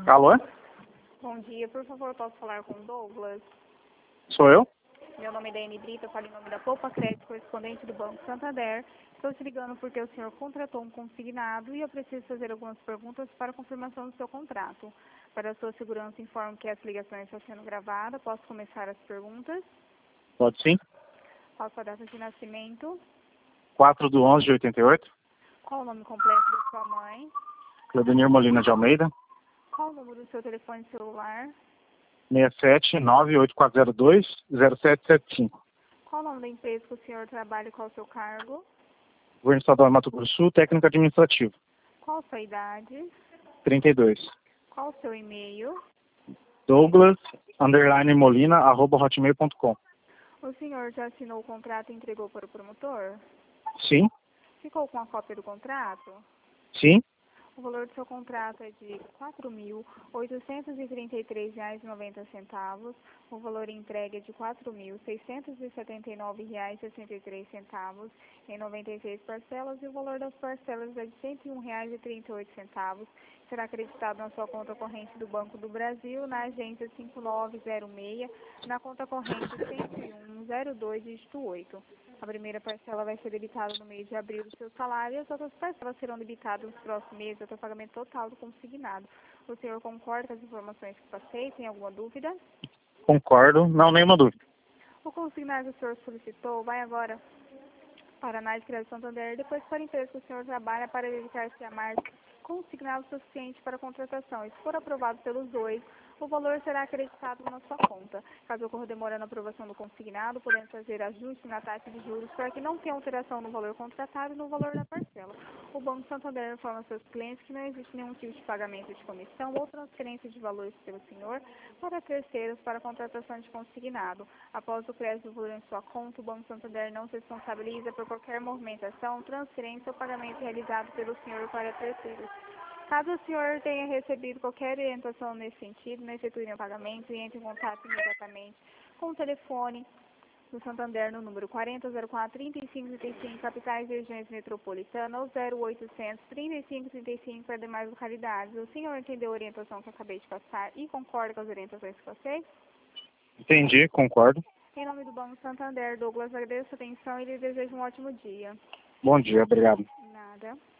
Alô? Bom dia, por favor, posso falar com o Douglas? Sou eu? Meu nome é Daiane Brito, eu falo em nome da Poupa Crédito, correspondente do Banco Santander. Estou te ligando porque o senhor contratou um consignado e eu preciso fazer algumas perguntas para confirmação do seu contrato. Para a sua segurança, informo que essa ligação está sendo gravada. Posso começar as perguntas? Pode sim. Qual a sua data de nascimento? 4/11/88. Qual o nome completo da sua mãe? Cleodenir Molina de Almeida. Qual o número do seu telefone celular? 67-98402-0775. Qual o nome da empresa que o senhor trabalha e qual o seu cargo? Governo Estadual de Mato Grosso do Sul, técnico administrativo. Qual a sua idade? 32. Qual o seu e-mail? Douglas_Molina@hotmail.com. O senhor já assinou o contrato e entregou para o promotor? Sim, Ficou com a cópia do contrato? sim, O valor do seu contrato é de R$ 4.833,90. O valor entregue é de R$ 4.679,63 em 96 parcelas e o valor das parcelas é de R$ 101,38. Será acreditado na sua conta corrente do Banco do Brasil, na agência 5906, na conta corrente 10102, dígito 8. A primeira parcela vai ser debitada no mês de abril do seu salário e as outras parcelas serão debitadas nos próximos meses até o pagamento total do consignado. O senhor concorda com as informações que passei? Tem alguma dúvida? concordo. Não, nenhuma dúvida. O consignado que o senhor solicitou vai agora para a análise de crédito Santander, depois para a empresa que o senhor trabalha para verificar se há margem consignado suficiente para a contratação. E se for aprovado pelos dois, o valor será acreditado na sua conta. Caso ocorra demora na aprovação do consignado, podemos fazer ajuste na taxa de juros para que não tenha alteração no valor contratado e no valor da parcela. O Banco Santander informa aos seus clientes que não existe nenhum tipo de pagamento de comissão ou transferência de valores pelo senhor para terceiros para a contratação de consignado. Após o crédito do valor em sua conta, o Banco Santander não se responsabiliza por qualquer movimentação, transferência ou pagamento realizado pelo senhor para terceiros. Caso o senhor tenha recebido qualquer orientação nesse sentido, não efetue nenhum pagamento e entre em contato imediatamente com o telefone do Santander no número 4004-3535, capitais e regiões metropolitanas, ou 0800-3535 para demais localidades. O senhor entendeu a orientação que eu acabei de passar e concorda com as orientações que passei? Entendi, concordo. Em nome do Banco Santander, Douglas, agradeço a atenção e lhe desejo um ótimo dia. Bom dia, obrigado. Nada.